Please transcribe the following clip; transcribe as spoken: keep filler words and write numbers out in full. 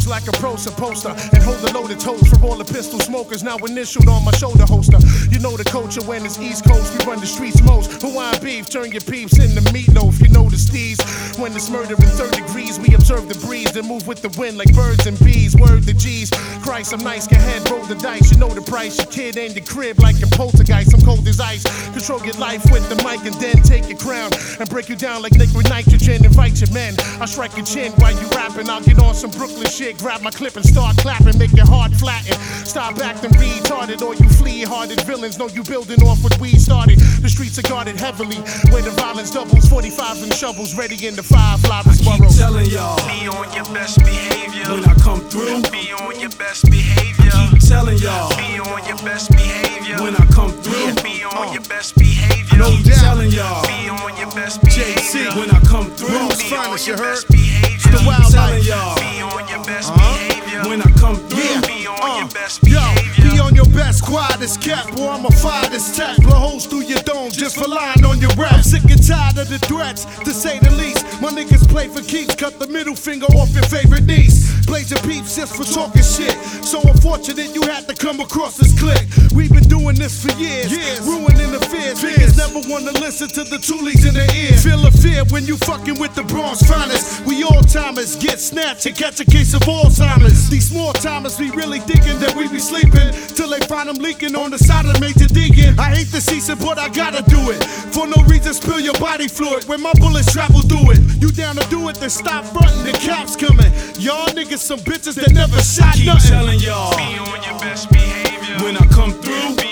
like a pro supposed to. And hold the loaded toes for all the pistol smokers now initialed on my shoulder holster. You know the culture when it's East Coast, we run the streets most. Hawaiian beef, turn your peeps into meatloaf. You know the steez. When it's murder in third degrees, we observe the breeze and move with the wind like birds and bees. Word the G's. Christ, I'm nice, go ahead, roll the dice. You know the price, your kid ain't the crib like a poltergeist. I'm cold as ice. Control your life with the mic and then take your crown and break you down like liquid nitrogen. Invite your men. I strike your chin while you rapping. I'll get on some Brooklyn shit, grab my clip and start clapping. Make your heart flatten. Stop acting retarded or you flea-hearted villains know you building off what we started. The streets are guarded heavily where the violence doubles. forty-fives and shovels ready in the five flowers I keep telling y'all, be on your best behavior. When I come through, be on your best behavior. I keep telling y'all, be on your best behavior. when I come through, be on your best behavior. I keep telling y'all, be on your best behavior. J C, when I come through, be on finest, you your heard? best behavior. The wild telling life. y'all, Be on your best behavior. when I come through, be on your best Yo, behavior. be on your best, quiet as kept, boy, I'ma fire this tech. Blow holes through your dome just for lying on your rap. I'm sick and tired of the threats, to say the least. My niggas play for keeps, cut the middle finger off your favorite niece. Blaze your peeps just for talking shit. So unfortunate you had to come across this clique. We've been doing this for years, years. Ruining the fears. Niggas never wanna listen to the toolies in their ear. Feel a fear when you fucking with the Bronx finest. We all timers get snatched and catch a case of Alzheimer's. These small timers be really thinking that we be sleeping till they find them leaking on the side of Major Deacon. I hate the season, but I gotta do it. For no reason, spill your body fluid when my bullets travel through it. You down to do it, then stop frontin', the cops coming. Y'all niggas some bitches that never shot keep nothing. telling y'all, Be on your best behavior. when I come through, Be